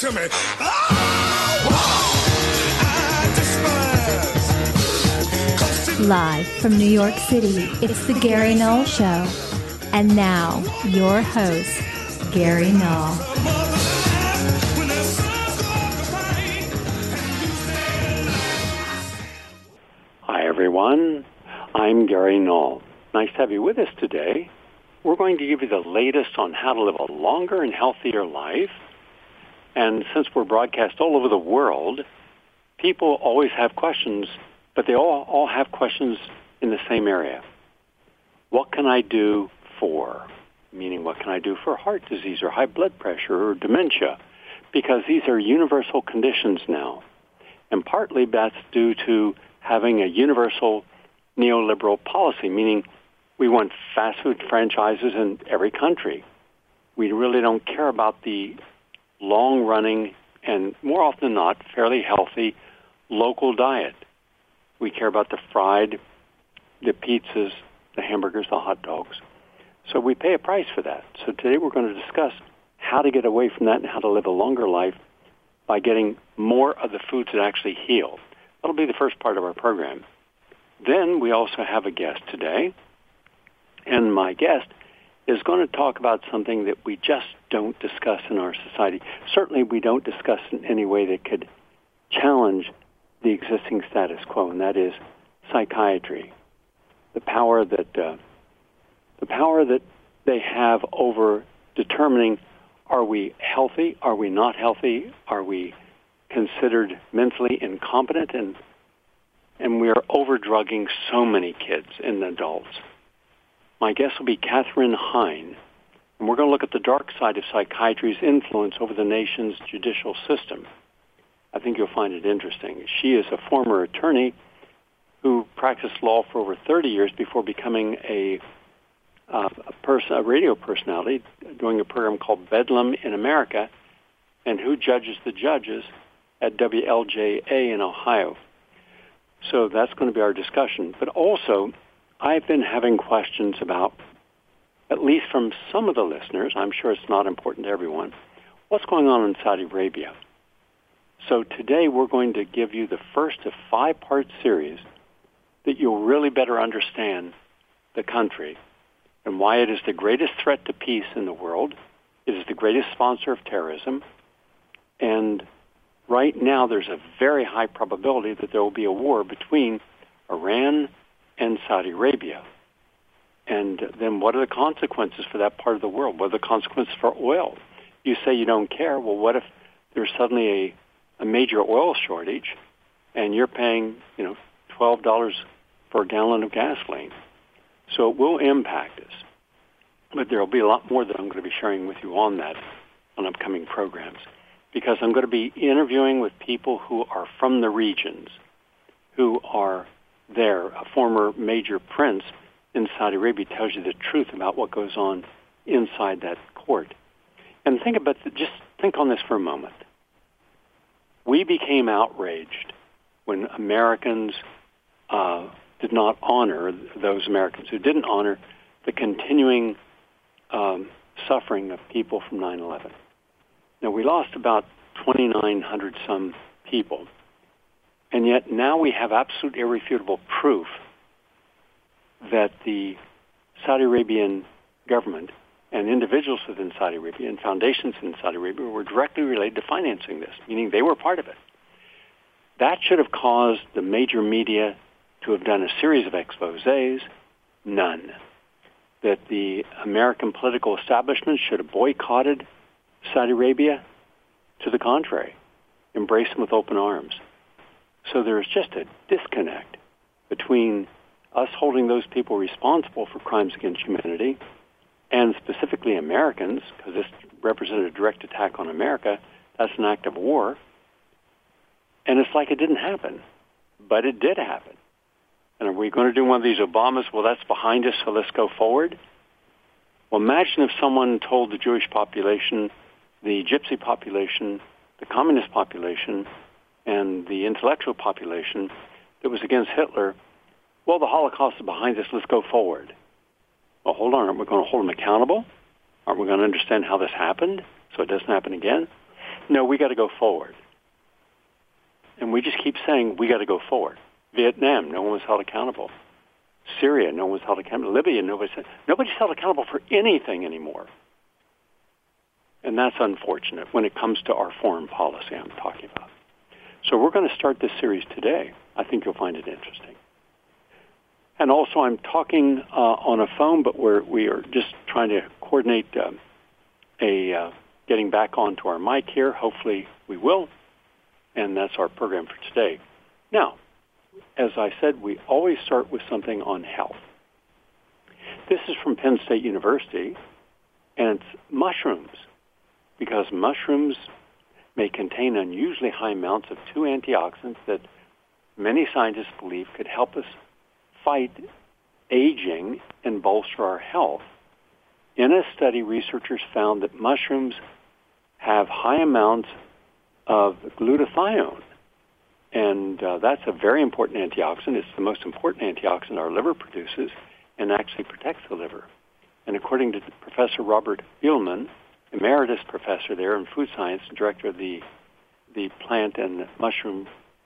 to me. I despise. Live from New York City, it's the Gary Null Show. And now, your host, Gary Null. Hi, everyone. I'm Gary Null. Nice to have you with us today. We're going to give you the latest on how to live a longer and healthier life. And since we're broadcast all over the world, people always have questions, but they all have questions in the same area. What can I do for? Meaning, what can I do for heart disease or high blood pressure or dementia? Because these are universal conditions now. And partly that's due to having a universal neoliberal policy, meaning we want fast food franchises in every country. We really don't care about the long-running and, more often than not, fairly healthy local diet. We care about the fried, the pizzas, the hamburgers, the hot dogs. So we pay a price for that. So today we're going to discuss how to get away from that and how to live a longer life by getting more of the foods that actually heal. That'll be the first part of our program. Then we also have a guest today, and my guest is going to talk about something that we just don't discuss in our society. Certainly we don't discuss in any way that could challenge the existing status quo, and that is psychiatry. The power that they have over determining, are we healthy, are we not healthy, are we considered mentally incompetent, and we are over-drugging so many kids and adults. My guest will be Katherine Hein, and we're going to look at the dark side of psychiatry's influence over the nation's judicial system. I think you'll find it interesting. She is a former attorney who practiced law for over 30 years before becoming a radio personality, doing a program called Bedlam in America, and who judges the judges at WLJA in Ohio. So that's going to be our discussion. But also, I've been having questions about, at least from some of the listeners, I'm sure it's not important to everyone, what's going on in Saudi Arabia. So today we're going to give you the first of 5-part series that you'll really better understand the country and why it is the greatest threat to peace in the world. It is the greatest sponsor of terrorism. And right now there's a very high probability that there will be a war between Iran and Saudi Arabia. And then what are the consequences for that part of the world? What are the consequences for oil? You say you don't care. Well, what if there's suddenly a major oil shortage and you're paying, $12 for a gallon of gasoline? So it will impact us. But there will be a lot more that I'm going to be sharing with you on that on upcoming programs, because I'm going to be interviewing with people who are from the regions, who are there. A former major prince in Saudi Arabia tells you the truth about what goes on inside that court. And just think on this for a moment. We became outraged when Americans did not honor, those Americans who didn't honor the continuing suffering of people from 9/11. Now, we lost about 2,900 some people, and yet now we have absolute irrefutable proof that the Saudi Arabian government and individuals within Saudi Arabia and foundations in Saudi Arabia were directly related to financing this, meaning they were part of it. That should have caused the major media to have done a series of exposés. None. That the American political establishment should have boycotted Saudi Arabia. To the contrary, embrace them with open arms. So there is just a disconnect between us holding those people responsible for crimes against humanity, and specifically Americans, because this represented a direct attack on America. That's an act of war. And it's like it didn't happen, but it did happen. And are we going to do one of these Obamas, well, that's behind us, so let's go forward? Well, imagine if someone told the Jewish population, the Gypsy population, the communist population, and the intellectual population that was against Hitler, well, the Holocaust is behind us, let's go forward. Well, hold on, aren't we going to hold them accountable? Aren't we going to understand how this happened so it doesn't happen again? no, we got to go forward. And we just keep saying we got to go forward. Vietnam, no one was held accountable. Syria, no one was held accountable. Libya, nobody's held accountable for anything anymore. And that's unfortunate when it comes to our foreign policy I'm talking about. So we're going to start this series today. I think you'll find it interesting. And also I'm talking on a phone, but we are just trying to coordinate getting back onto our mic here. Hopefully we will. And that's our program for today. Now, as I said, we always start with something on health. This is from Penn State University, and it's mushrooms, because mushrooms may contain unusually high amounts of two antioxidants that many scientists believe could help us fight aging and bolster our health. In a study, researchers found that mushrooms have high amounts of glutathione, and that's a very important antioxidant. It's the most important antioxidant our liver produces and actually protects the liver. And according to Professor Robert Uhlman, emeritus professor there in food science, director of the plant and mushroom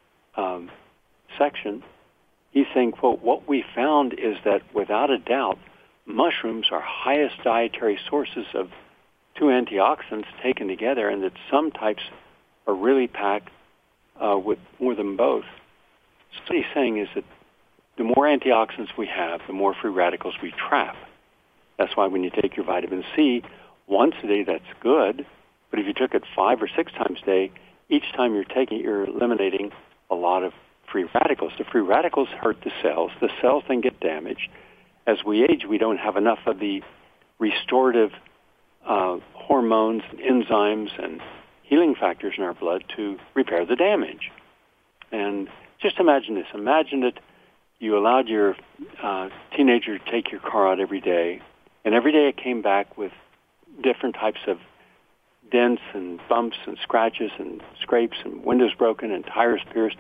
section, he's saying, quote, what we found is that without a doubt, mushrooms are highest dietary sources of two antioxidants taken together, and that some types are really packed with more than both. So what he's saying is that the more antioxidants we have, the more free radicals we trap. That's why when you take your vitamin C once a day, that's good. But if you took it 5 or 6 times a day, each time you're taking it, you're eliminating a lot of free radicals. The free radicals hurt the cells. The cells then get damaged. As we age, we don't have enough of the restorative hormones and enzymes and healing factors in our blood to repair the damage. And just imagine this. Imagine that you allowed your teenager to take your car out every day, and every day it came back with different types of dents and bumps and scratches and scrapes and windows broken and tires pierced.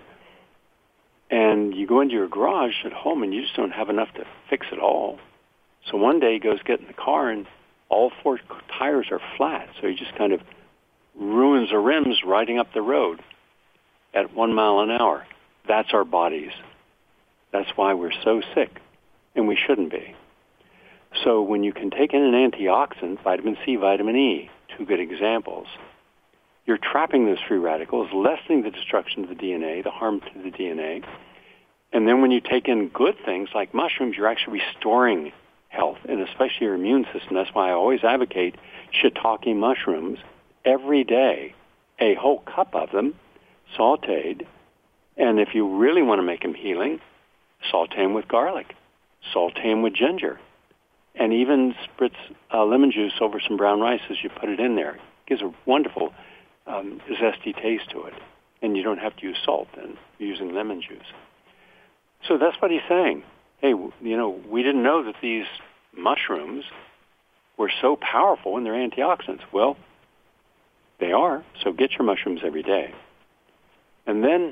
And you go into your garage at home and you just don't have enough to fix it all. So one day he goes get in the car and all 4 tires are flat. So he just kind of ruins the rims riding up the road at 1 mile an hour. That's our bodies. That's why we're so sick, and we shouldn't be. So when you can take in an antioxidant, vitamin C, vitamin E, 2 good examples, you're trapping those free radicals, lessening the destruction of the DNA, the harm to the DNA. And then when you take in good things like mushrooms, you're actually restoring health, and especially your immune system. That's why I always advocate shiitake mushrooms every day, a whole cup of them, sautéed. And if you really want to make them healing, saute them with garlic, saute them with ginger, and even spritz lemon juice over some brown rice as you put it in there. It gives a wonderful zesty taste to it, and you don't have to use salt and using lemon juice. So that's what he's saying. Hey, we didn't know that these mushrooms were so powerful in their antioxidants. Well, they are, so get your mushrooms every day. And then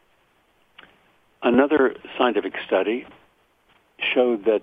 another scientific study showed that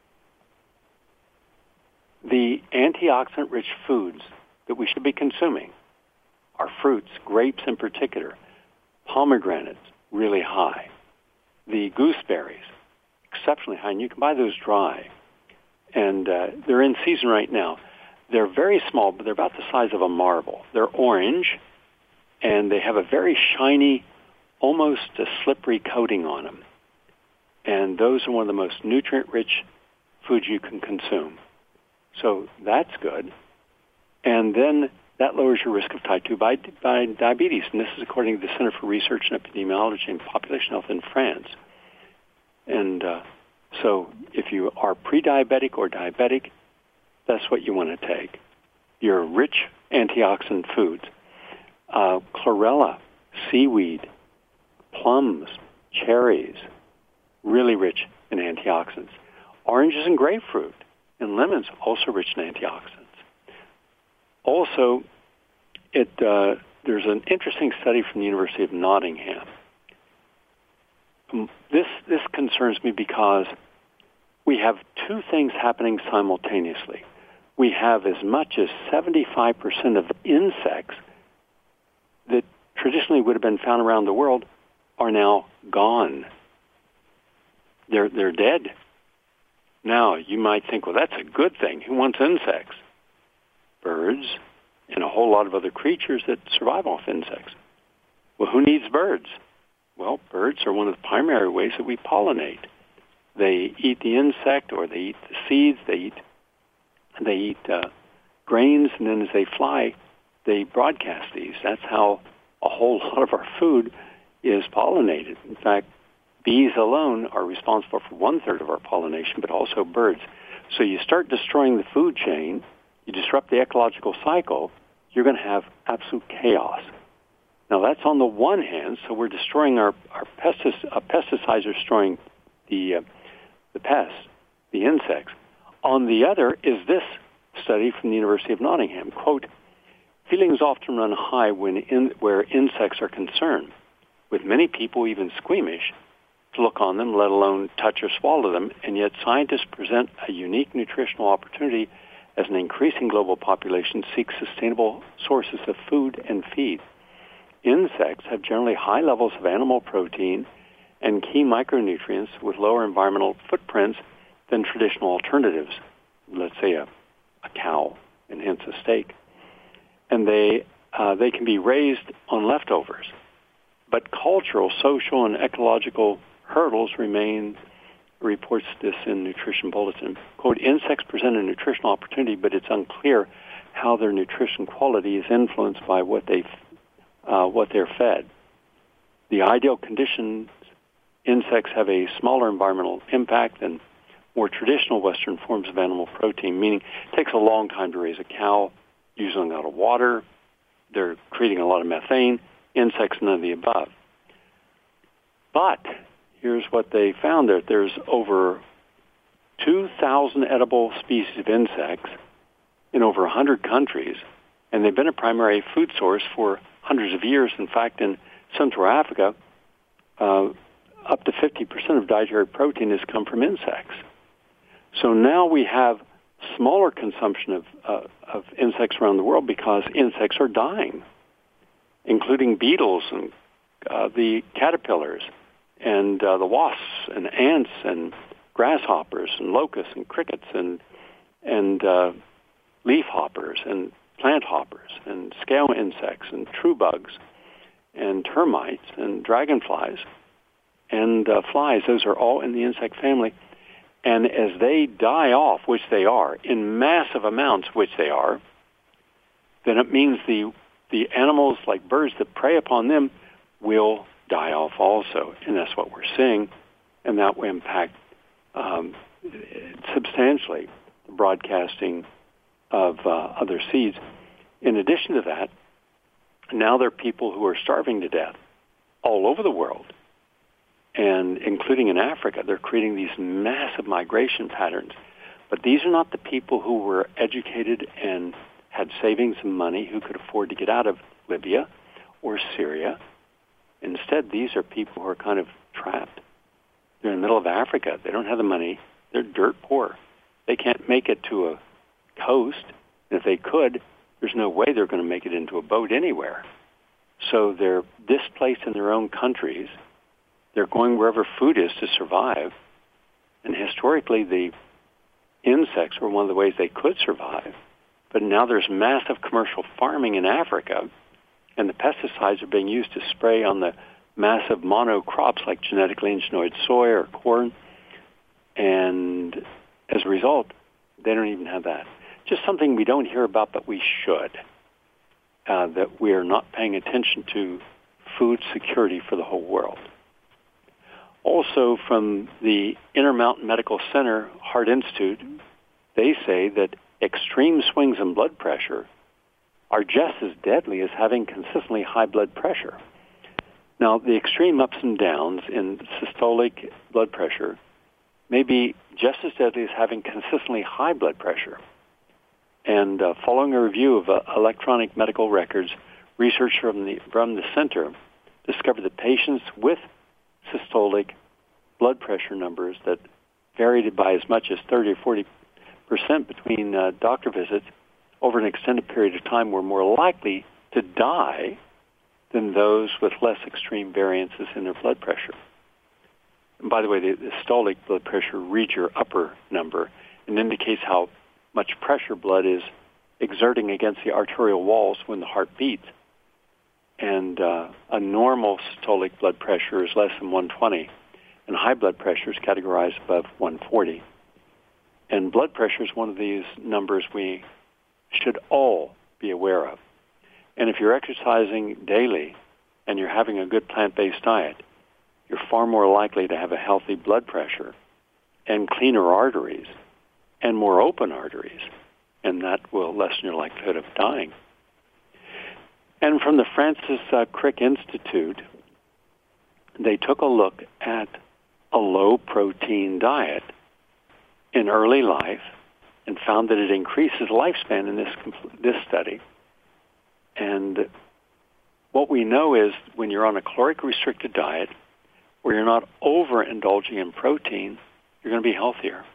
the antioxidant-rich foods that we should be consuming are fruits, grapes in particular, pomegranates, really high, the gooseberries, exceptionally high, and you can buy those dry. And they're in season right now. They're very small, but they're about the size of a marble. They're orange, and they have a very shiny, almost a slippery coating on them. And those are one of the most nutrient-rich foods you can consume. So that's good. And then that lowers your risk of type 2 diabetes. And this is according to the Center for Research and Epidemiology and Population Health in France. And so if you are pre-diabetic or diabetic, that's what you want to take. Your rich antioxidant foods. Chlorella, seaweed, plums, cherries, really rich in antioxidants. Oranges and grapefruit and lemons, also rich in antioxidants. Also, there's an interesting study from the University of Nottingham. This concerns me because we have 2 things happening simultaneously. We have as much as 75% of insects that traditionally would have been found around the world are now gone. They're dead. Now, you might think, well, that's a good thing. Who wants insects? Birds and a whole lot of other creatures that survive off insects. Well, who needs birds? Well, birds are one of the primary ways that we pollinate. They eat the insect, or they eat the seeds. They eat grains, and then as they fly, they broadcast these. That's how a whole lot of our food is pollinated. In fact, bees alone are responsible for 1/3 of our pollination, but also birds. So you start destroying the food chain, you disrupt the ecological cycle, you're going to have absolute chaos. Now, that's on the one hand, so we're destroying our pesticides are destroying the pests, the insects. On the other is this study from the University of Nottingham. Quote, feelings often run high where insects are concerned, with many people even squeamish to look on them, let alone touch or swallow them, and yet scientists present a unique nutritional opportunity as an increasing global population seeks sustainable sources of food and feed. Insects have generally high levels of animal protein and key micronutrients with lower environmental footprints than traditional alternatives, let's say a cow and hence a steak. And they can be raised on leftovers. But cultural, social, and ecological hurdles remain, reports this in Nutrition Bulletin. Quote, insects present a nutritional opportunity, but it's unclear how their nutrition quality is influenced by what they're fed. The ideal conditions, insects have a smaller environmental impact than more traditional Western forms of animal protein, meaning it takes a long time to raise a cow, using a lot of water, they're creating a lot of methane, insects, none of the above. But here's what they found, that there's over 2,000 edible species of insects in over 100 countries, and they've been a primary food source for hundreds of years. In fact, in Central Africa, up to 50% of dietary protein has come from insects. So now we have smaller consumption of insects around the world because insects are dying, including beetles and the caterpillars and the wasps and ants and grasshoppers and locusts and crickets and leaf hoppers and plant hoppers and scale insects and true bugs and termites and dragonflies and flies. Those are all in the insect family. And as they die off, which they are, in massive amounts, which they are, then it means the animals like birds that prey upon them will die off also. And that's what we're seeing. And that will impact substantially the broadcasting of other seeds. In addition to that, now there are people who are starving to death all over the world, and including in Africa. They're creating these massive migration patterns. But these are not the people who were educated and had savings and money who could afford to get out of Libya or Syria. Instead, these are people who are kind of trapped. They're in the middle of Africa. They don't have the money. They're dirt poor. They can't make it to a coast. And if they could, there's no way they're going to make it into a boat anywhere. So they're displaced in their own countries. They're going wherever food is to survive. And historically, the insects were one of the ways they could survive. But now there's massive commercial farming in Africa, and the pesticides are being used to spray on the massive monocrops like genetically engineered soy or corn. And as a result, they don't even have that. Just something we don't hear about, but we should, that we are not paying attention to food security for the whole world. Also, from the Intermountain Medical Center Heart Institute, they say that extreme swings in blood pressure are just as deadly as having consistently high blood pressure. Now, the extreme ups and downs in systolic blood pressure may be just as deadly as having consistently high blood pressure. And following a review of electronic medical records, research from the center discovered that patients with systolic blood pressure numbers that varied by as much as 30 or 40% between doctor visits over an extended period of time were more likely to die than those with less extreme variances in their blood pressure. And by the way, the systolic blood pressure reads your upper number and indicates how much pressure blood is exerting against the arterial walls when the heart beats. And a normal systolic blood pressure is less than 120, and high blood pressure is categorized above 140. And blood pressure is one of these numbers we should all be aware of. And if you're exercising daily and you're having a good plant-based diet, you're far more likely to have a healthy blood pressure and cleaner arteries and more open arteries, and that will lessen your likelihood of dying. And from the Francis Crick Institute, they took a look at a low-protein diet in early life and found that it increases lifespan in this study. And what we know is when you're on a caloric-restricted diet, where you're not overindulging in protein, you're going to be healthier.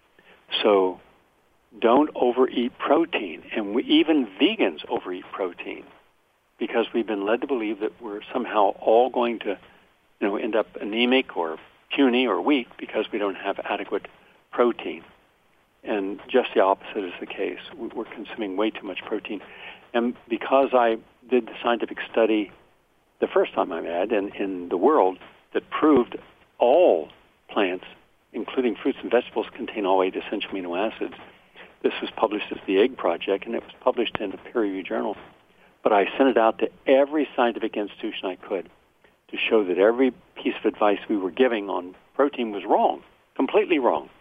So don't overeat protein. And even vegans overeat protein because we've been led to believe that we're somehow all going to end up anemic or puny or weak because we don't have adequate protein. And just the opposite is the case. We're consuming way too much protein. And because I did the scientific study the first time I had in the world that proved all plants, including fruits and vegetables, contain all 8 essential amino acids, this was published as the Egg Project, and it was published in a peer-reviewed journal. But I sent it out to every scientific institution I could to show that every piece of advice we were giving on protein was wrong, completely wrong.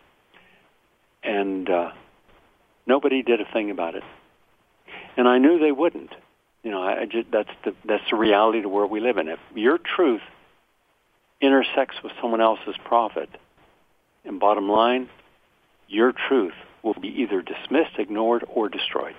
And nobody did a thing about it. And I knew they wouldn't. That's the reality of the world we live in. If your truth intersects with someone else's profit, and bottom line, your truth will be either dismissed, ignored, or destroyed.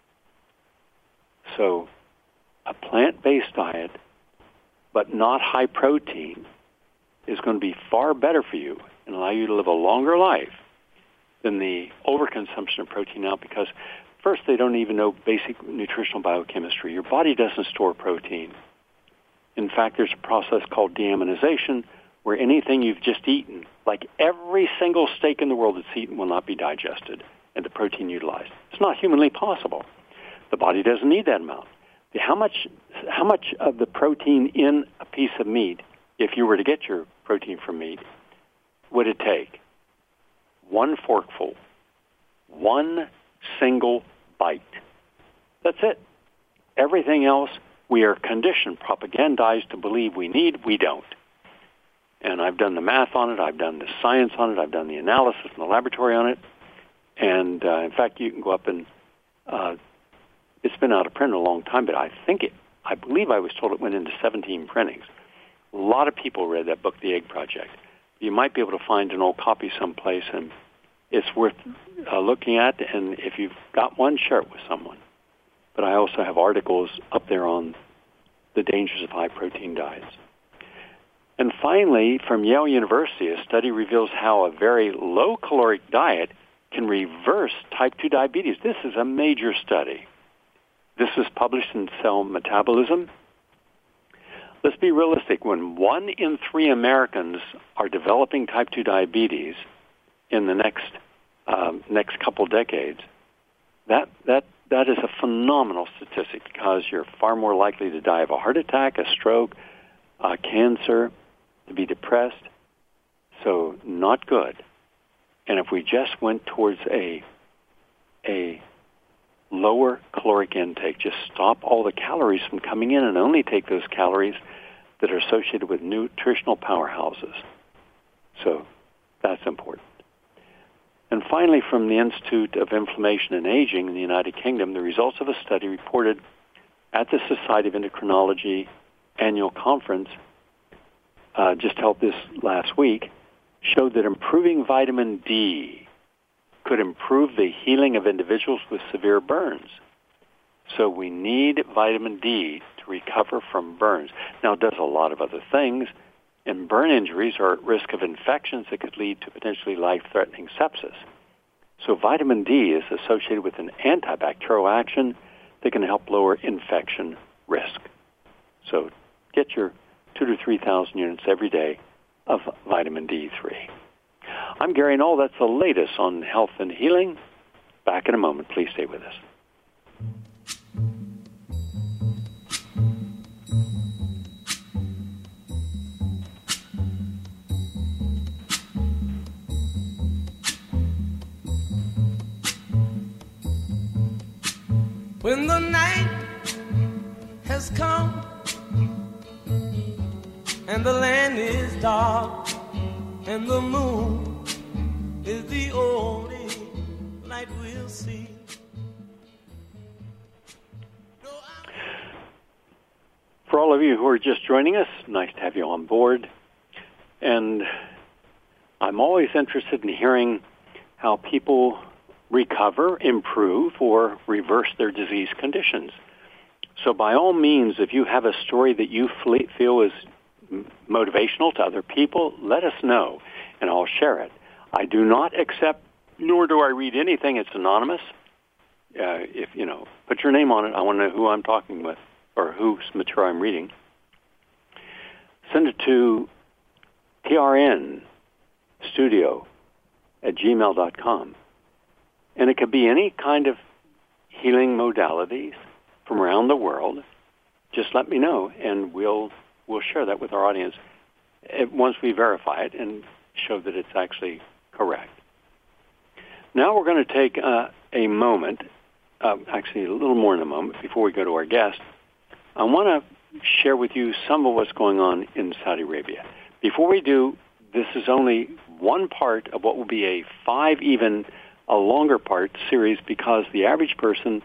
So a plant-based diet, but not high protein, is going to be far better for you and allow you to live a longer life than the overconsumption of protein now, because first, they don't even know basic nutritional biochemistry. Your body doesn't store protein. In fact, there's a process called deaminization where anything you've just eaten, like every single steak in the world that's eaten, will not be digested and the protein utilized. It's not humanly possible. The body doesn't need that amount. How much of the protein in a piece of meat, if you were to get your protein from meat, would it take? One forkful, one single bite. That's it. Everything else we are conditioned, propagandized to believe we need, we don't. And I've done the math on it, I've done the science on it, I've done the analysis in the laboratory on it. And in fact, you can go up and it's been out of print a long time, but I believe I was told it went into 17 printings. A lot of people read that book, The Egg Project. You might be able to find an old copy someplace, and it's worth looking at, and if you've got one, share it with someone. But I also have articles up there on the dangers of high-protein diets. And finally, from Yale University, a study reveals how a very low-caloric diet can reverse type 2 diabetes. This is a major study. This was published in Cell Metabolism. Let's be realistic. When 1 in 3 Americans are developing type 2 diabetes in the next couple decades, that is a phenomenal statistic, because you're far more likely to die of a heart attack, a stroke, cancer, to be depressed. So not good. And if we just went towards a lower caloric intake, just stop all the calories from coming in and only take those calories that are associated with nutritional powerhouses. So that's important. And finally, from the Institute of Inflammation and Aging in the United Kingdom, the results of a study reported at the Society of Endocrinology annual conference, just held this last week, showed that improving vitamin D could improve the healing of individuals with severe burns. So we need vitamin D to recover from burns. Now, it does a lot of other things, and burn injuries are at risk of infections that could lead to potentially life-threatening sepsis. So vitamin D is associated with an antibacterial action that can help lower infection risk. So get your 2,000 to 3,000 units every day of vitamin D3. I'm Gary Null. That's the latest on health and healing. Back in a moment. Please stay with us. When the night has come and the land is dark and the moon is the only light we'll see. For all of you who are just joining us, nice to have you on board. And I'm always interested in hearing how people recover, improve, or reverse their disease conditions. So by all means, if you have a story that you feel is motivational to other people, let us know, and I'll share it. I do not accept, nor do I read anything. It's anonymous. If put your name on it. I want to know who I'm talking with or whose material I'm reading. Send it to trnstudio@gmail.com. And it could be any kind of healing modalities from around the world. Just let me know, and we'll share that with our audience once we verify it and show that it's actually correct. Now we're going to take a moment, actually a little more in a moment, before we go to our guest. I want to share with you some of what's going on in Saudi Arabia. Before we do, this is only one part of what will be a longer part series, because the average person,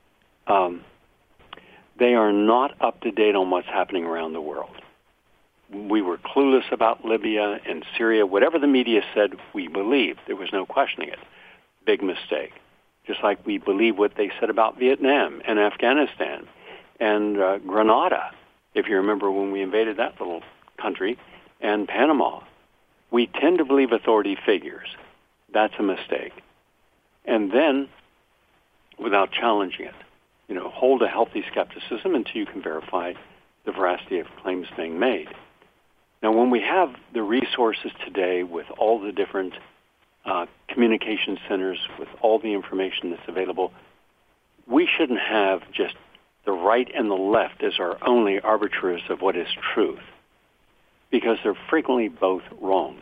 they are not up to date on what's happening around the world. We were clueless about Libya and Syria. Whatever the media said, we believed. There was no questioning it. Big mistake. Just like we believe what they said about Vietnam and Afghanistan and Grenada, if you remember when we invaded that little country, and Panama. We tend to believe authority figures. That's a mistake. And then, without challenging it, hold a healthy skepticism until you can verify the veracity of claims being made. Now, when we have the resources today with all the different communication centers, with all the information that's available, we shouldn't have just the right and the left as our only arbiters of what is truth, because they're frequently both wrong.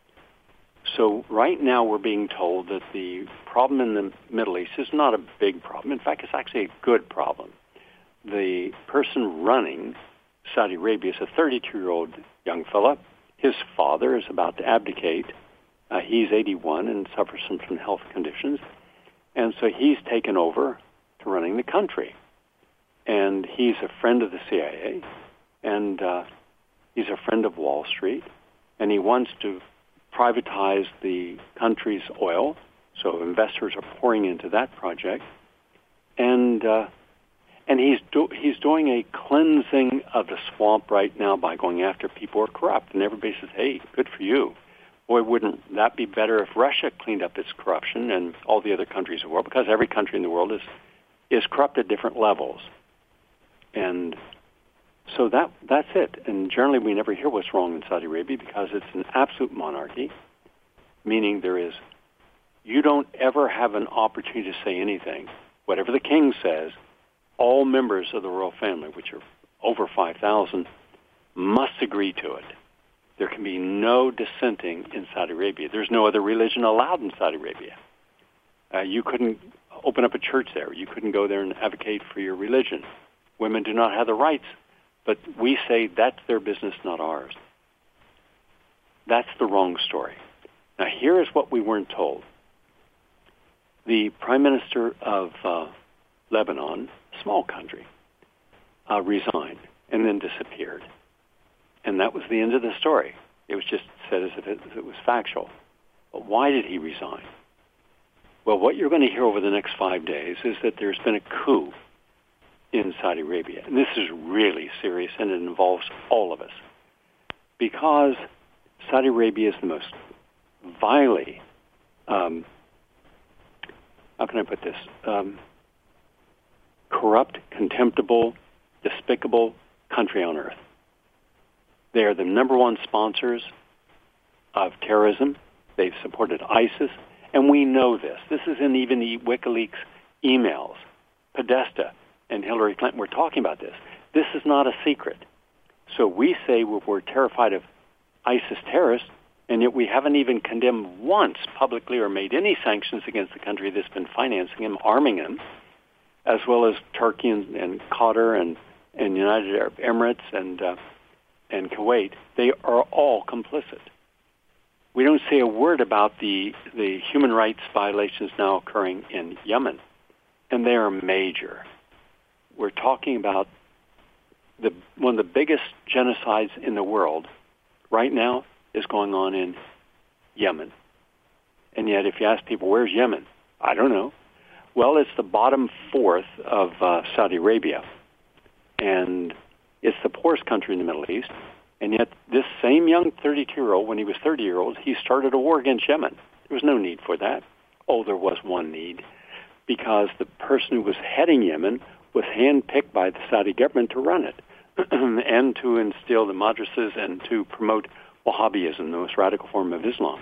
So right now we're being told that the problem in the Middle East is not a big problem. In fact, it's actually a good problem. The person running Saudi Arabia is a 32-year-old young fella. His father is about to abdicate. He's 81 and suffers from some health conditions. And so he's taken over to running the country. And he's a friend of the CIA, and he's a friend of Wall Street, and he wants to privatize the country's oil, so investors are pouring into that project, and he's doing a cleansing of the swamp right now by going after people who are corrupt, and everybody says, "Hey, good for you." Boy, wouldn't that be better if Russia cleaned up its corruption and all the other countries of the world? Because every country in the world is corrupt at different levels, and so that's it. And generally, we never hear what's wrong in Saudi Arabia because it's an absolute monarchy, meaning you don't ever have an opportunity to say anything. Whatever the king says, all members of the royal family, which are over 5,000, must agree to it. There can be no dissenting in Saudi Arabia. There's no other religion allowed in Saudi Arabia. You couldn't open up a church there. You couldn't go there and advocate for your religion. Women do not have the rights. But we say that's their business, not ours. That's the wrong story. Now, here is what we weren't told. The Prime Minister of Lebanon, small country, resigned and then disappeared. And that was the end of the story. It was just said as if it was factual. But why did he resign? Well, what you're going to hear over the next 5 days is that there's been a coup in Saudi Arabia. And this is really serious, and it involves all of us. Because Saudi Arabia is the most vilely, how can I put this, corrupt, contemptible, despicable country on earth. They are the number one sponsors of terrorism. They've supported ISIS, and we know this. This is in even the WikiLeaks emails. Podesta and Hillary Clinton were talking about this. This is not a secret. So we say we're terrified of ISIS terrorists, and yet we haven't even condemned once publicly or made any sanctions against the country that's been financing him, arming him, as well as Turkey and Qatar and United Arab Emirates and Kuwait. They are all complicit. We don't say a word about the human rights violations now occurring in Yemen, and they are major. We're talking about one of the biggest genocides in the world right now is going on in Yemen. And yet, if you ask people, where's Yemen? I don't know. Well, it's the bottom fourth of Saudi Arabia, and it's the poorest country in the Middle East. And yet, this same young 32-year-old, when he was 30-year-old, he started a war against Yemen. There was no need for that. Oh, there was one need, because the person who was heading Yemen was handpicked by the Saudi government to run it and to instill the madrasas and to promote Wahhabism, the most radical form of Islam.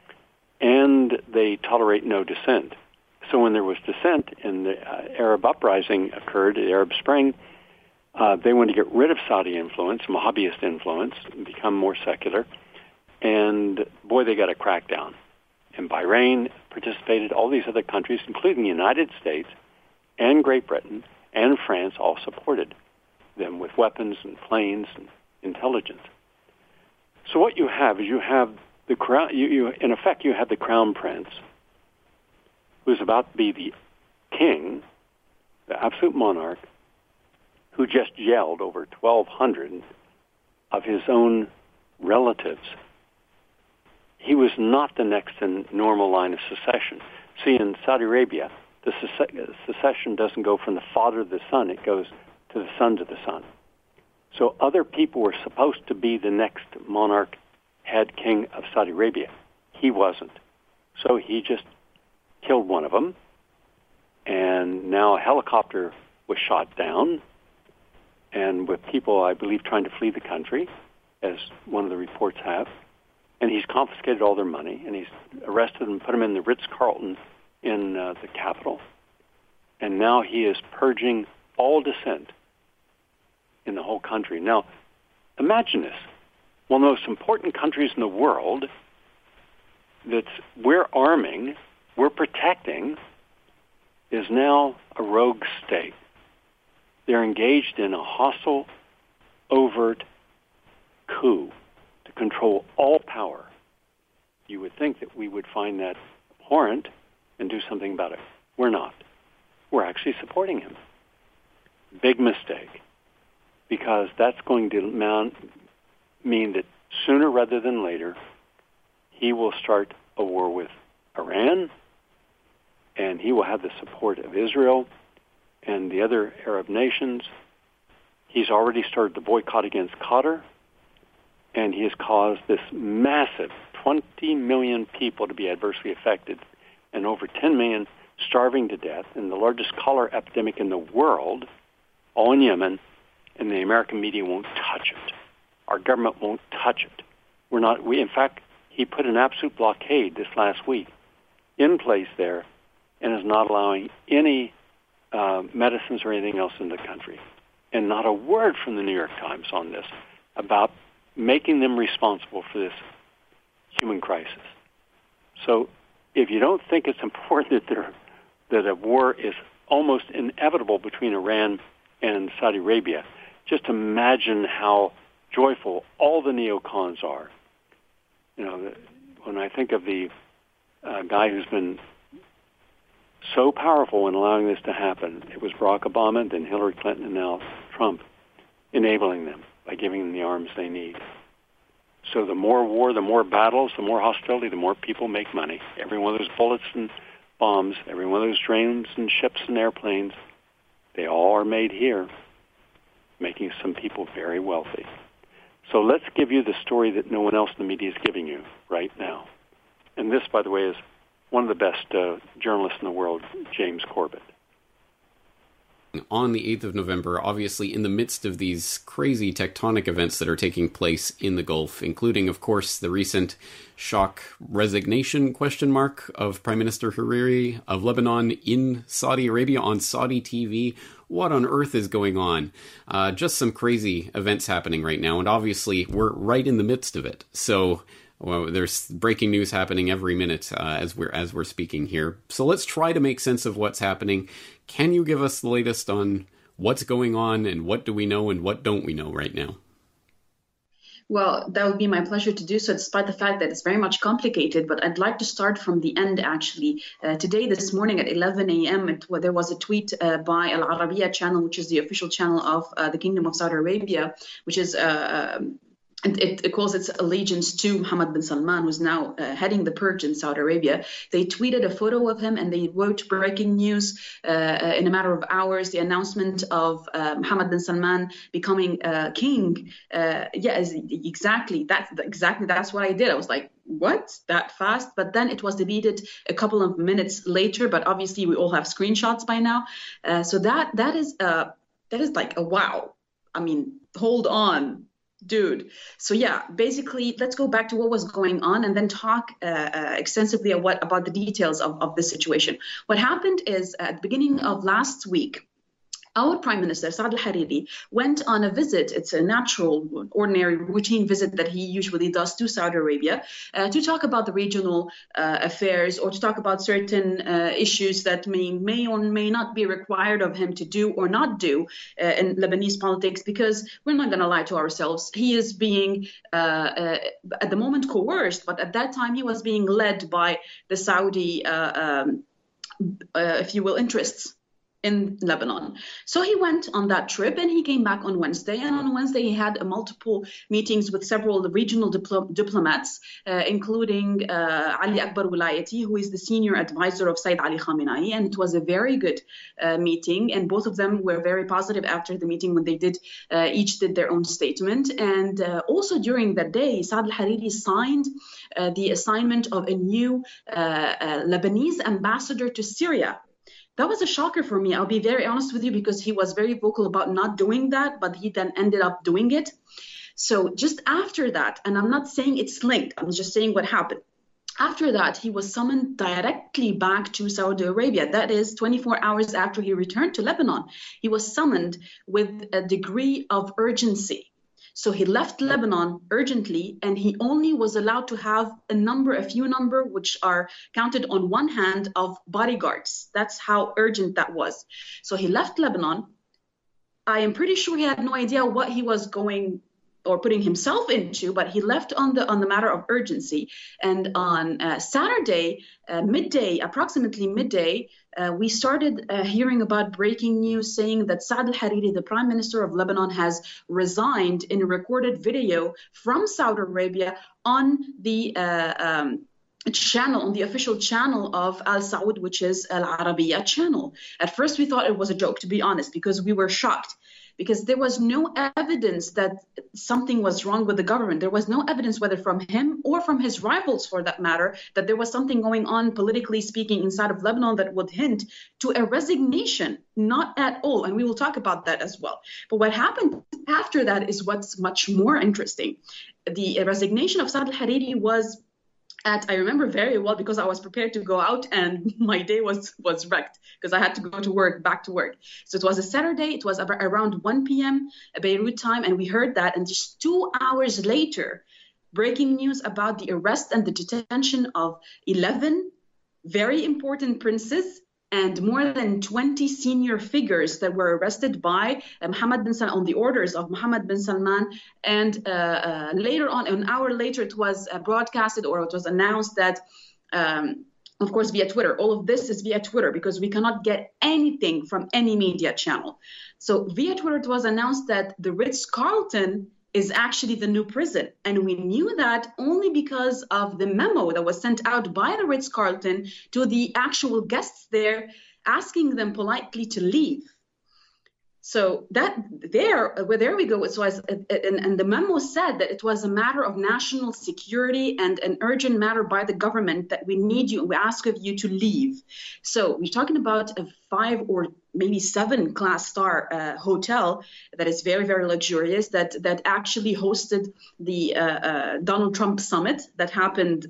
And they tolerate no dissent. So when there was dissent and the Arab uprising occurred, the Arab Spring, they wanted to get rid of Saudi influence, Wahhabist influence, and become more secular. And, boy, they got a crackdown. And Bahrain participated, all these other countries, including the United States and Great Britain and France, all supported them with weapons and planes and intelligence. So what you have is you have the crown. In effect, you have the crown prince, who's about to be the king, the absolute monarch, who just yelled over 1,200 of his own relatives. He was not the next in normal line of succession. See, in Saudi Arabia, the succession doesn't go from the father to the son. It goes to the son to the son. So other people were supposed to be the next monarch, head king of Saudi Arabia. He wasn't. So he just killed one of them, and now a helicopter was shot down, and with people, I believe, trying to flee the country, as one of the reports have, and he's confiscated all their money, and he's arrested them, put them in the Ritz-Carlton in the capital, and now he is purging all dissent in the whole country. Now, imagine this. One of the most important countries in the world that we're arming, we're protecting, is now a rogue state. They're engaged in a hostile, overt coup to control all power. You would think that we would find that abhorrent and do something about it. We're not. We're actually supporting him. Big mistake, because that's going to mean that sooner rather than later, he will start a war with Iran, and he will have the support of Israel and the other Arab nations. He's already started the boycott against Qatar, and he has caused this massive 20 million people to be adversely affected and over 10 million starving to death, and the largest cholera epidemic in the world, all in Yemen, and the American media won't touch it. Our government won't touch it. In fact, he put an absolute blockade this last week in place there and is not allowing any medicines or anything else in the country. And not a word from the New York Times on this about making them responsible for this human crisis. So if you don't think it's important that a war is almost inevitable between Iran and Saudi Arabia, just imagine how joyful all the neocons are. You know, when I think of the guy who's been so powerful in allowing this to happen, it was Barack Obama, then Hillary Clinton, and now Trump, enabling them by giving them the arms they need. So the more war, the more battles, the more hostility, the more people make money. Every one of those bullets and bombs, every one of those drones and ships and airplanes, they all are made here, making some people very wealthy. So let's give you the story that no one else in the media is giving you right now. And this, by the way, is one of the best journalists in the world, James Corbett. on the 8th of November, obviously in the midst of these crazy tectonic events that are taking place in the Gulf, including, of course, the recent shock resignation of Prime Minister Hariri of Lebanon in Saudi Arabia on Saudi TV. What on earth is going on? Just some crazy events happening right now, and obviously we're right in the midst of it. So there's breaking news happening every minute as we're speaking here. So let's try to make sense of what's happening. Can you give us the latest on what's going on and what do we know and what don't we know right now? Well, that would be my pleasure to do so, despite the fact that it's very much complicated. But I'd like to start from the end, actually. Today, this morning at 11 a.m., there was a tweet by Al Arabiya channel, which is the official channel of the Kingdom of Saudi Arabia, which is it calls its allegiance to Mohammed bin Salman, who's now heading the purge in Saudi Arabia. They tweeted a photo of him and they wrote breaking news in a matter of hours, the announcement of Mohammed bin Salman becoming king. Exactly. That's what I did. I was like, what? That fast? But then it was deleted a couple of minutes later. But obviously we all have screenshots by now. So that is like a wow. I mean, hold on, dude. So yeah, basically, let's go back to what was going on and then talk extensively about the details of this situation. What happened is at the beginning of last week, our Prime Minister, Saad al-Hariri, went on a visit. It's a natural, ordinary, routine visit that he usually does to Saudi Arabia to talk about the regional affairs or to talk about certain issues that may or may not be required of him to do or not do in Lebanese politics, because we're not going to lie to ourselves. He is being, at the moment, coerced, but at that time he was being led by the Saudi, if you will, interests in Lebanon. So he went on that trip and he came back on Wednesday. And on Wednesday, he had multiple meetings with several regional diplomats, including Ali Akbar Wilayati, who is the senior advisor of Sayyid Ali Khamenei. And it was a very good meeting. And both of them were very positive after the meeting when they each did their own statement. And also during that day, Saad al-Hariri signed the assignment of a new Lebanese ambassador to Syria. That was a shocker for me. I'll be very honest with you, because he was very vocal about not doing that, but he then ended up doing it. So just after that, and I'm not saying it's linked, I'm just saying what happened. After that, he was summoned directly back to Saudi Arabia. That is 24 hours after he returned to Lebanon. He was summoned with a degree of urgency. So he left Lebanon urgently, and he only was allowed to have a few number, which are counted on one hand, of bodyguards. That's how urgent that was. So he left Lebanon. I am pretty sure he had no idea what he was going or putting himself into, but he left on the matter of urgency. And on Saturday, approximately midday, we started hearing about breaking news saying that Saad al-Hariri, the Prime Minister of Lebanon, has resigned in a recorded video from Saudi Arabia on the channel, on the official channel of Al Saud, which is Al Arabiya channel. At first, we thought it was a joke, to be honest, because we were shocked. Because there was no evidence that something was wrong with the government. There was no evidence, whether from him or from his rivals, for that matter, that there was something going on, politically speaking, inside of Lebanon that would hint to a resignation. Not at all. And we will talk about that as well. But what happened after that is what's much more interesting. The resignation of Saad al-Hariri was I remember very well, because I was prepared to go out and my day was wrecked because I had to go to work, back to work. So it was a Saturday. It was around 1 p.m. Beirut time. And we heard that. And just 2 hours later, breaking news about the arrest and the detention of 11 very important princes and more than 20 senior figures that were arrested by Mohammed bin Salman, on the orders of Mohammed bin Salman. And later on, an hour later, it was broadcasted, or it was announced that, of course, via Twitter. All of this is via Twitter, because we cannot get anything from any media channel. So via Twitter, it was announced that the Ritz-Carlton is actually the new prison. And we knew that only because of the memo that was sent out by the Ritz-Carlton to the actual guests there, asking them politely to leave. So there we go. It was, and the memo said that it was a matter of national security and an urgent matter by the government that we need you, we ask of you to leave. So we're talking about a 5 or maybe 7 class star hotel that is very, very luxurious, that actually hosted the Donald Trump summit that happened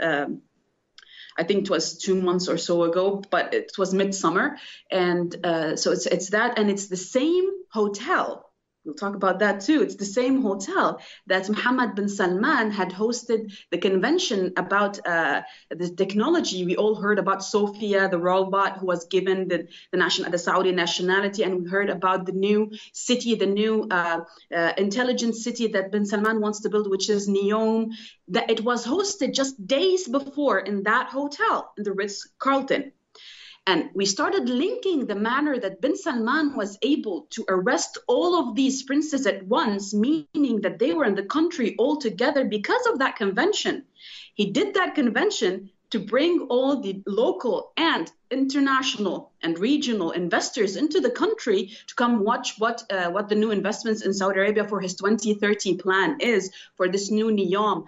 I think it was 2 months or so ago, but it was midsummer. And so it's that, and it's the same hotel. We'll talk about that too. It's the same hotel that Mohammed bin Salman had hosted the convention about the technology. We all heard about Sophia, the robot who was given the Saudi nationality, and we heard about the new city, the new intelligence city that bin Salman wants to build, which is Neom. That it was hosted just days before in that hotel, in the Ritz-Carlton. And we started linking the manner that bin Salman was able to arrest all of these princes at once, meaning that they were in the country all together because of that convention. He did that convention to bring all the local and international and regional investors into the country to come watch what the new investments in Saudi Arabia for his 2030 plan is for this new Neom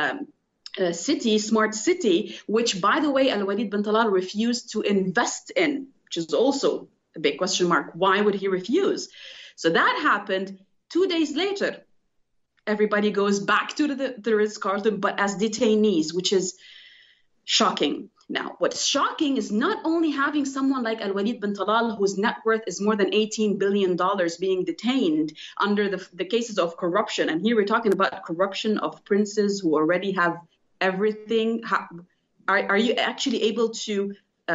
city, smart city, which, by the way, Al-Walid bin Talal refused to invest in, which is also a big question mark. Why would he refuse? So that happened 2 days later. Everybody goes back to the Ritz-Carlton, but as detainees, which is shocking. Now, what's shocking is not only having someone like Al-Walid bin Talal, whose net worth is more than $18 billion, being detained under the cases of corruption. And here we're talking about corruption of princes who already have everything. Are you actually able to,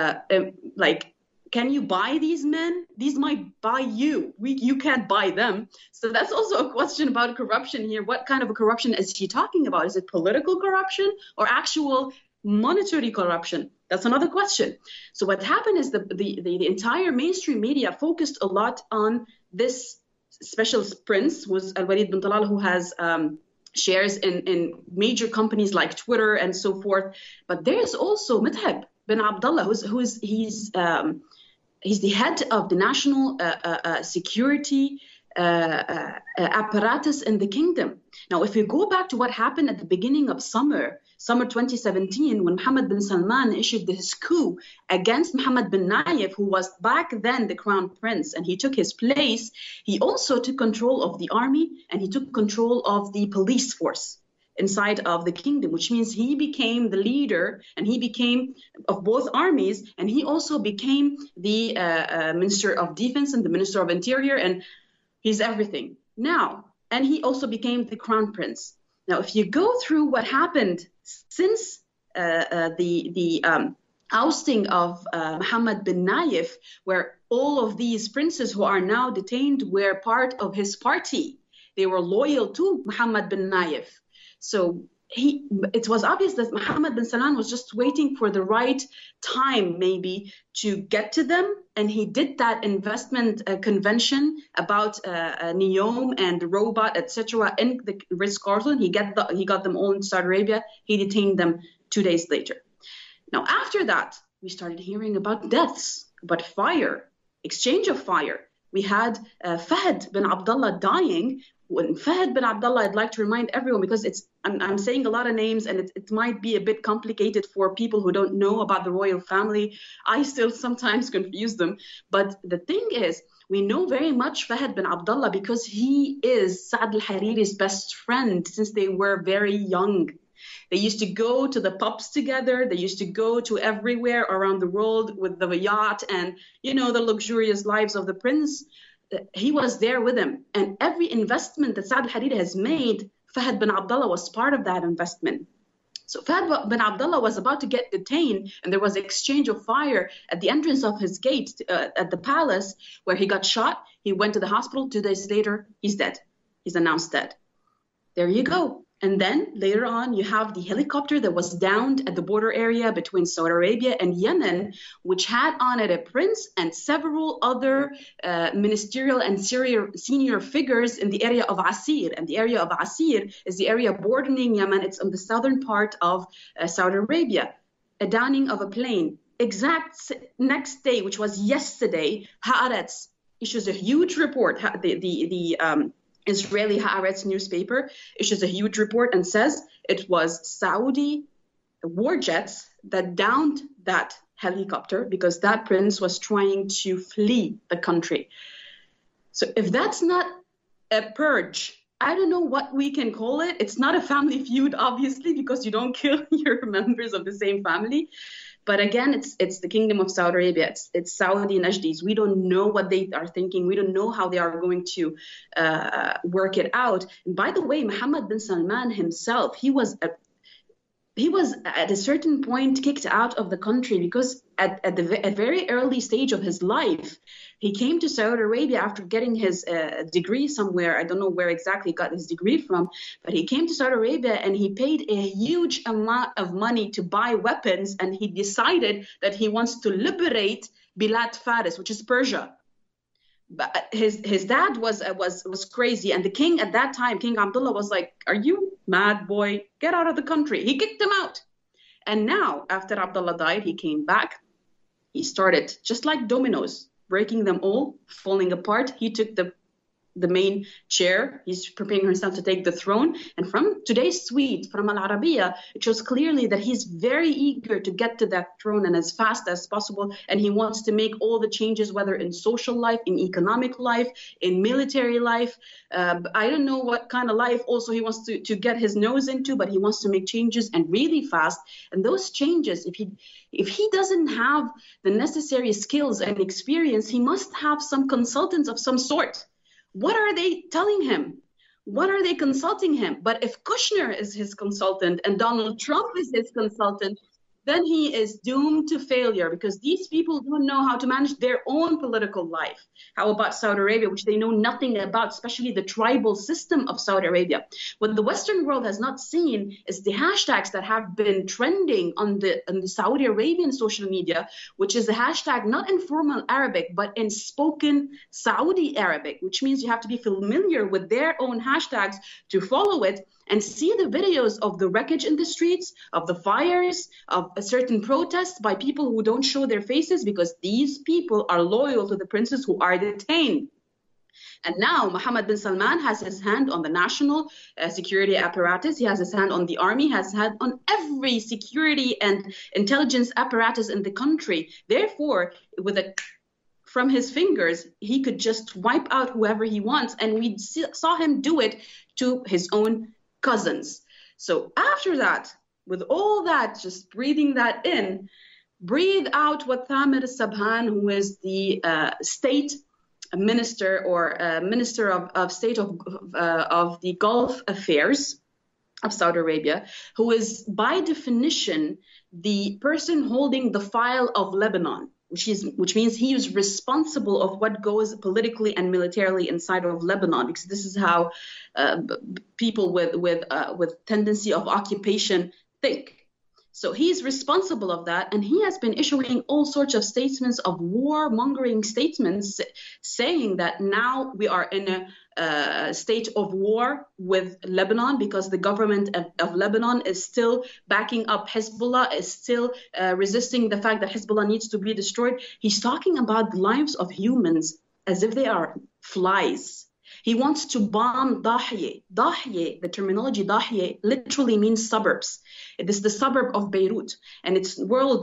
can you buy these men? These might buy you. You can't buy them. So that's also a question about corruption here. What kind of a corruption is he talking about? Is it political corruption or actual monetary corruption? That's another question. So what happened is the entire mainstream media focused a lot on this special prince, was Al-Walid bin Talal, who has shares in major companies like Twitter and so forth. But there's also Mithab bin Abdullah, he's the head of the national security apparatus in the kingdom. Now, if we go back to what happened at the beginning of summer 2017, when Mohammed bin Salman issued his coup against Mohammed bin Nayef, who was back then the crown prince, and he took his place, he also took control of the army and he took control of the police force inside of the kingdom, which means he became the leader and he became of both armies, and he also became the Minister of Defense and the Minister of Interior, and he's everything now. And he also became the crown prince. Now, if you go through what happened since the ousting of Mohammed bin Nayef, where all of these princes who are now detained were part of his party, they were loyal to Mohammed bin Nayef. So it was obvious that Mohammed bin Salman was just waiting for the right time, maybe, to get to them. And he did that investment convention about Neom and the robot, etc., in the Ritz-Carlton. He got them all in Saudi Arabia. He detained them 2 days later. Now, after that, we started hearing about deaths, about fire, exchange of fire. We had Fahd bin Abdullah dying. When Fahd bin Abdullah, I'd like to remind everyone, because I'm saying a lot of names and it might be a bit complicated for people who don't know about the royal family. I still sometimes confuse them. But the thing is, we know very much Fahd bin Abdullah because he is Saad al-Hariri's best friend since they were very young. They used to go to the pubs together. They used to go to everywhere around the world with the yacht and, the luxurious lives of the prince. He was there with him. And every investment that Saad al-Hariri has made, Fahd bin Abdullah was part of that investment. So Fahd bin Abdullah was about to get detained, and there was an exchange of fire at the entrance of his gate at the palace, where he got shot. He went to the hospital. 2 days later, he's dead. He's announced dead. There you go. And then later on, you have the helicopter that was downed at the border area between Saudi Arabia and Yemen, which had on it a prince and several other ministerial and senior figures in the area of Asir. And the area of Asir is the area bordering Yemen. It's on the southern part of Saudi Arabia. A downing of a plane. Exact next day, which was yesterday, Haaretz issues a huge report. The Israeli Haaretz newspaper issues a huge report and says it was Saudi war jets that downed that helicopter because that prince was trying to flee the country. So if that's not a purge, I don't know what we can call it. It's not a family feud, obviously, because you don't kill your members of the same family. But again, it's the Kingdom of Saudi Arabia. It's Saudi Najdis. We don't know what they are thinking. We don't know how they are going to work it out. And by the way, Mohammed bin Salman himself, he was at a certain point kicked out of the country because at a very early stage of his life, he came to Saudi Arabia after getting his degree somewhere. I don't know where exactly he got his degree from, but he came to Saudi Arabia and he paid a huge amount of money to buy weapons, and he decided that he wants to liberate Bilad Faris, which is Persia. But his dad was crazy, and the king at that time, King Abdullah, was like, "Are you mad, boy? Get out of the country." He kicked him out. And now, after Abdullah died, he came back. He started just like dominoes, breaking them all, falling apart. He took the main chair. He's preparing himself to take the throne. And from today's tweet from Al Arabiya, it shows clearly that he's very eager to get to that throne and as fast as possible. And he wants to make all the changes, whether in social life, in economic life, in military life. I don't know what kind of life also he wants to get his nose into, but he wants to make changes and really fast. And those changes, if he doesn't have the necessary skills and experience, he must have some consultants of some sort. What are they telling him? What are they consulting him? But if Kushner is his consultant and Donald Trump is his consultant, then he is doomed to failure because these people don't know how to manage their own political life. How about Saudi Arabia, which they know nothing about, especially the tribal system of Saudi Arabia? What the Western world has not seen is the hashtags that have been trending on the Saudi Arabian social media, which is a hashtag not in formal Arabic, but in spoken Saudi Arabic, which means you have to be familiar with their own hashtags to follow it and see the videos of the wreckage in the streets, of the fires, of a certain protests by people who don't show their faces because these people are loyal to the princes who are detained. And now Mohammed bin Salman has his hand on the national security apparatus. He has his hand on the army, has hand on every security and intelligence apparatus in the country. Therefore, from his fingers, he could just wipe out whoever he wants. And we saw him do it to his own cousins. So after that, with all that, just breathing that in, breathe out what Thamir Sabhan, who is the state minister or minister of state of the Gulf affairs of Saudi Arabia, who is by definition the person holding the file of Lebanon, which means he is responsible of what goes politically and militarily inside of Lebanon, because this is how people with tendency of occupation think. So he's responsible of that, and he has been issuing all sorts of statements of warmongering statements, saying that now we are in a state of war with Lebanon because the government of Lebanon is still backing up Hezbollah, is still resisting the fact that Hezbollah needs to be destroyed. He's talking about the lives of humans as if they are flies. He wants to bomb Dahieh. Dahieh, the terminology Dahieh, literally means suburbs. It is the suburb of Beirut, and it's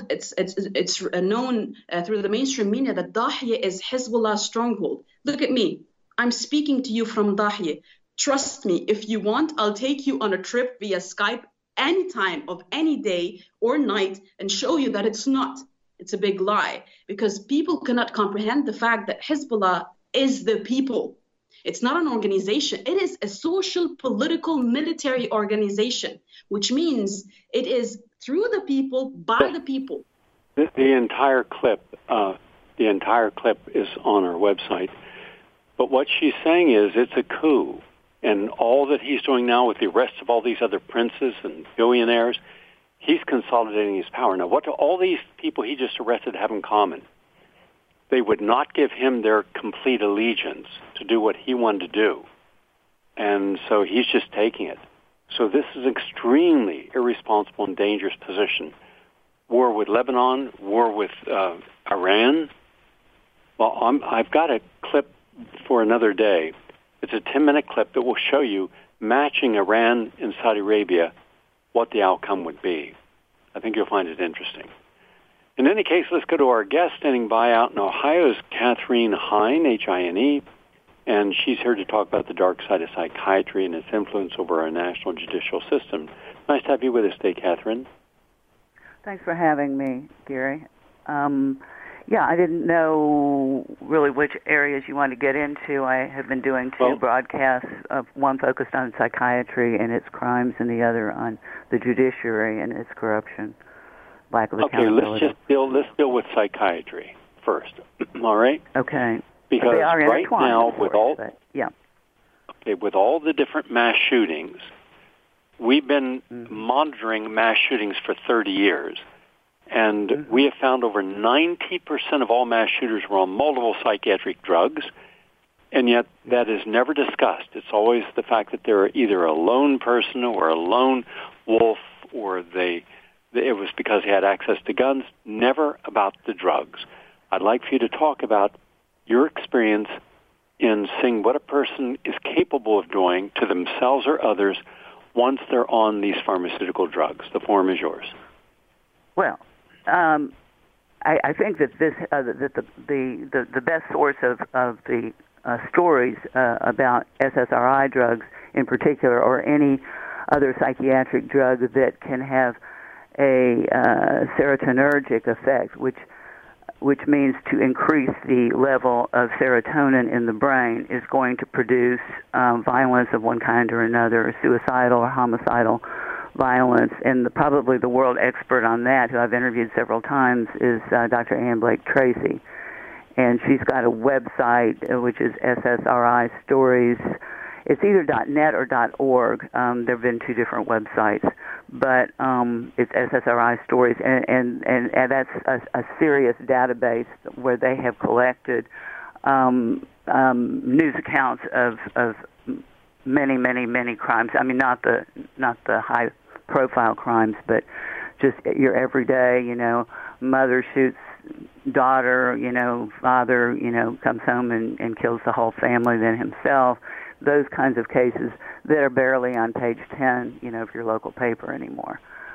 known through the mainstream media that Dahieh is Hezbollah's stronghold. Look at me. I'm speaking to you from Dahieh. Trust me, if you want, I'll take you on a trip via Skype anytime of any day or night and show you that it's not. It's a big lie, because people cannot comprehend the fact that Hezbollah is the people. It's not an organization. It is a social, political, military organization, which means it is through the people, by the people. The entire clip is on our website. But what she's saying is it's a coup. And all that he's doing now with the arrest of all these other princes and billionaires, he's consolidating his power. Now, what do all these people he just arrested have in common? They would not give him their complete allegiance to do what he wanted to do. And so he's just taking it. So this is an extremely irresponsible and dangerous position. War with Lebanon, war with Iran. Well, I've got a clip for another day. It's a 10-minute clip that will show you, matching Iran and Saudi Arabia, what the outcome would be. I think you'll find it interesting. In any case, let's go to our guest standing by out in Ohio is Katherine Hine, H-I-N-E, and she's here to talk about the dark side of psychiatry and its influence over our national judicial system. Nice to have you with us today, Katherine. Thanks for having me, Gary. I didn't know really which areas you wanted to get into. I have been doing two broadcasts, one focused on psychiatry and its crimes, and the other on the judiciary and its corruption, lack of accountability. Okay, let's deal with psychiatry first. All right? Okay. Because they are right now, with all the different mass shootings, we've been monitoring mass shootings for 30 years. And we have found over 90% of all mass shooters were on multiple psychiatric drugs, and yet that is never discussed. It's always the fact that they're either a lone person or a lone wolf, or it was because he had access to guns, never about the drugs. I'd like for you to talk about your experience in seeing what a person is capable of doing to themselves or others once they're on these pharmaceutical drugs. The forum is yours. Well, I think that the best source of the stories about SSRI drugs in particular, or any other psychiatric drug that can have a serotonergic effect, which means to increase the level of serotonin in the brain, is going to produce violence of one kind or another, suicidal or homicidal violence. And probably the world expert on that, who I've interviewed several times, is Dr. Ann Blake Tracy. And she's got a website, which is SSRI Stories. It's either .net or .org. There have been two different websites. But it's SSRI Stories, and that's a serious database where they have collected news accounts of many crimes. I mean, not the high-profile crimes, but just your everyday, mother shoots daughter, father, comes home and kills the whole family, then himself. Those kinds of cases that are barely on page 10, of your local paper anymore.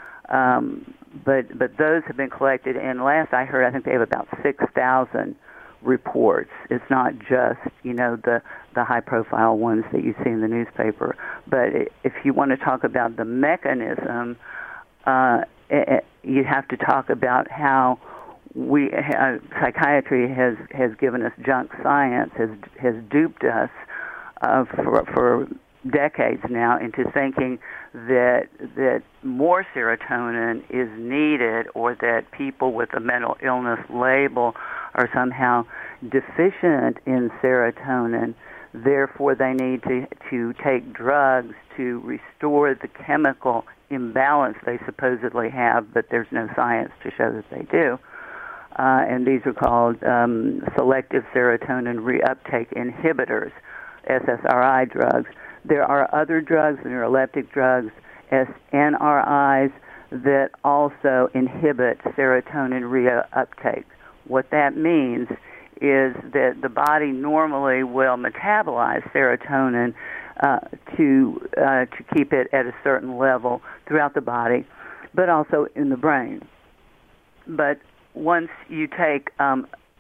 But those have been collected, and last I heard, I think they have about 6,000 reports. It's not just, the high-profile ones that you see in the newspaper. But if you want to talk about the mechanism, you have to talk about how psychiatry has given us junk science, has duped us for decades now into thinking that more serotonin is needed, or that people with a mental illness label are somehow deficient in serotonin. Therefore, they need to take drugs to restore the chemical imbalance they supposedly have, but there's no science to show that they do. And these are called selective serotonin reuptake inhibitors, SSRI drugs. There are other drugs, neuroleptic drugs, SNRIs, that also inhibit serotonin reuptake. What that means is that the body normally will metabolize serotonin to keep it at a certain level throughout the body, but also in the brain. But once you take a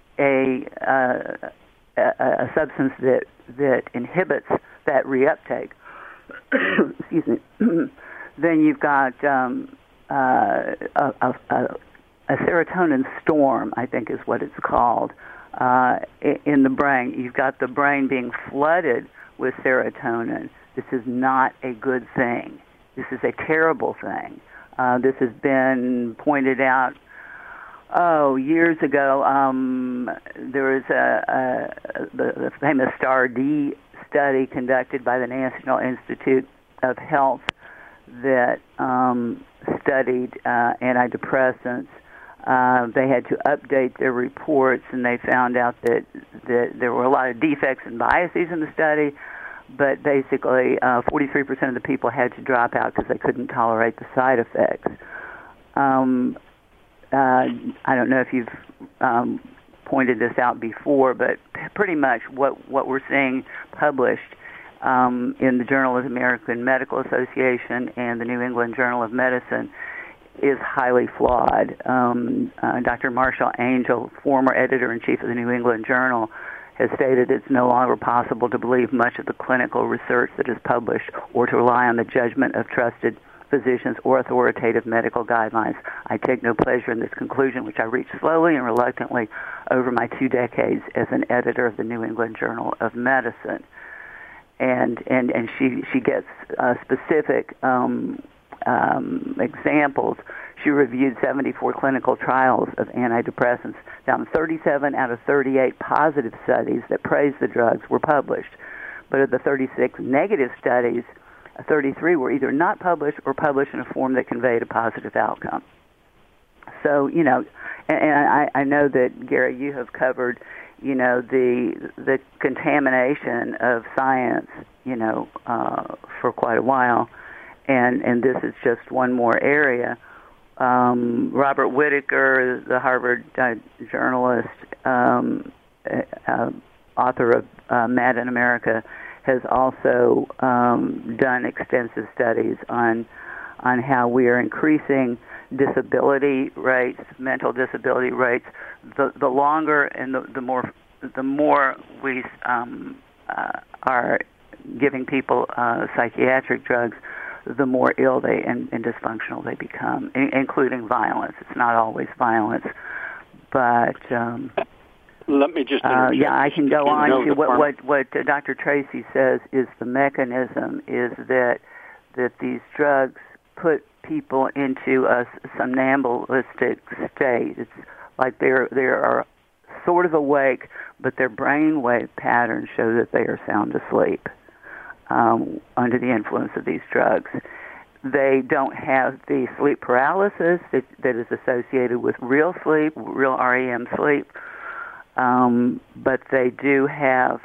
substance that inhibits that reuptake, excuse me, then you've got a serotonin storm, I think is what it's called, in the brain. You've got the brain being flooded with serotonin. This is not a good thing. This is a terrible thing. This has been pointed out years ago. There was the famous STAR-D study conducted by the National Institute of Health that studied antidepressants. They had to update their reports, and they found out that there were a lot of defects and biases in the study, but basically 43% of the people had to drop out because they couldn't tolerate the side effects. I don't know if you've pointed this out before, but pretty much what we're seeing published in the Journal of the American Medical Association and the New England Journal of Medicine is highly flawed. Dr. Marshall Angel, former editor-in-chief of the New England Journal, has stated it's no longer possible to believe much of the clinical research that is published or to rely on the judgment of trusted physicians or authoritative medical guidelines. I take no pleasure in this conclusion, which I reached slowly and reluctantly over my 2 decades as an editor of the New England Journal of Medicine. And she gets specific examples. She reviewed 74 clinical trials of antidepressants. Found 37 out of 38 positive studies that praised the drugs were published. But of the 36 negative studies, 33 were either not published or published in a form that conveyed a positive outcome. So, and I know that, Gary, you have covered, the contamination of science, for quite a while. And this is just one more area. Robert Whitaker, the Harvard journalist, author of Mad in America, has also done extensive studies on how we are increasing disability rates, mental disability rates. The longer and the more we are giving people psychiatric drugs, the more ill they and dysfunctional they become, including violence. It's not always violence, but let me just I can go on to what Dr. Tracy says is the mechanism is that these drugs put people into a somnambulistic state. It's like they are sort of awake, but their brainwave patterns show that they are sound asleep under the influence of these drugs. They don't have the sleep paralysis that is associated with real sleep, real REM sleep, but they do have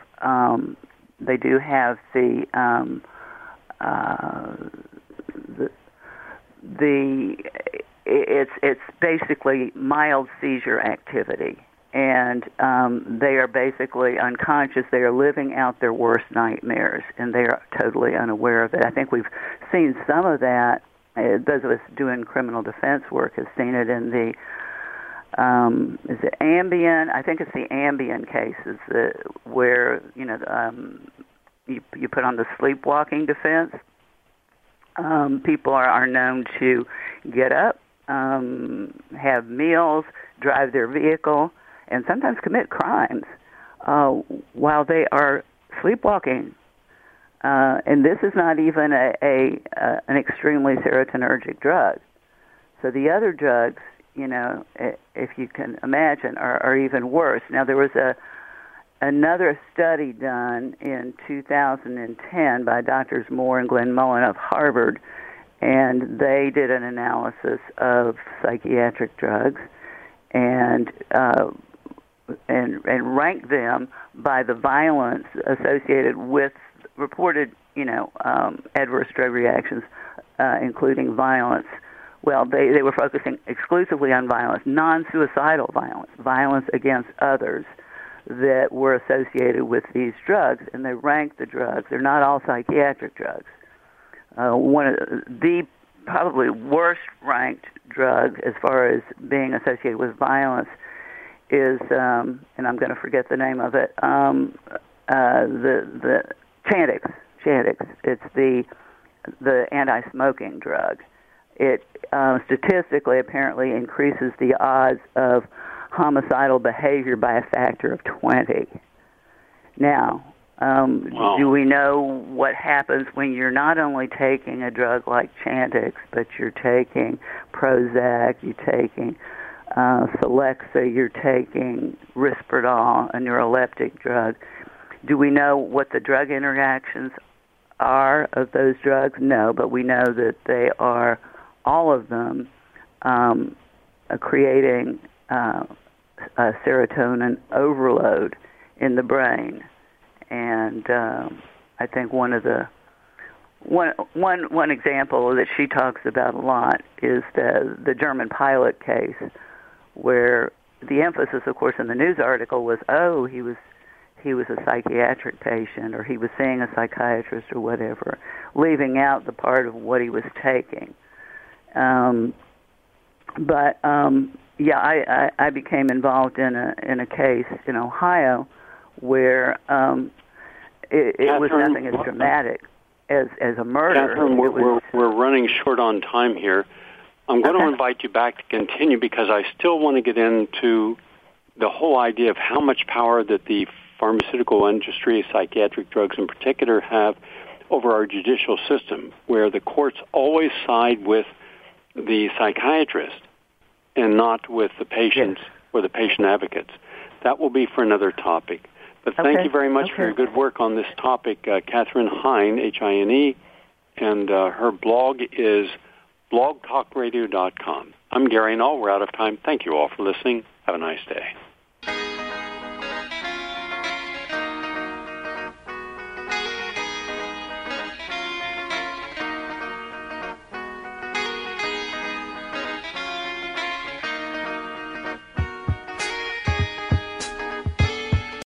it's basically mild seizure activity, and they are basically unconscious. They are living out their worst nightmares, and they are totally unaware of it. I think we've seen some of that. Those of us doing criminal defense work have seen it in the is it Ambien? I think it's the Ambien cases where you put on the sleepwalking defense. People are known to get up, have meals, drive their vehicle, and sometimes commit crimes while they are sleepwalking. And this is not even an extremely serotonergic drug. So the other drugs, if you can imagine, are even worse. Now, there was another study done in 2010 by Drs. Moore and Glenn Mullen of Harvard, and they did an analysis of psychiatric drugs and ranked them by the violence associated with reported, adverse drug reactions, including violence. Well, they were focusing exclusively on violence, non-suicidal violence against others that were associated with these drugs, and they ranked the drugs. They're not all psychiatric drugs. One of the probably worst ranked drugs as far as being associated with violence is, and I'm going to forget the name of it, the Chantix. It's the anti-smoking drug. It statistically apparently increases the odds of homicidal behavior by a factor of 20. Now, wow. Do we know what happens when you're not only taking a drug like Chantix, but you're taking Prozac, you're taking Celexa, you're taking Risperdal, a neuroleptic drug? Do we know what the drug interactions are of those drugs? No, but we know that they are, all of them, creating a serotonin overload in the brain. And I think one example that she talks about a lot is the German pilot case, where the emphasis, of course, in the news article was, oh, he was a psychiatric patient, or he was seeing a psychiatrist, or whatever, leaving out the part of what he was taking. I became involved in a case in Ohio where it was nothing as dramatic as a murder. Catherine, we're running short on time here. I'm going to invite you back to continue because I still want to get into the whole idea of how much power that the pharmaceutical industry, psychiatric drugs in particular, have over our judicial system, where the courts always side with the psychiatrist and not with the patients or the patient advocates. That will be for another topic. But thank you very much for your good work on this topic, Catherine Hine, Hine, and her blog is blogtalkradio.com. I'm Gary Null. We're out of time. Thank you all for listening. Have a nice day.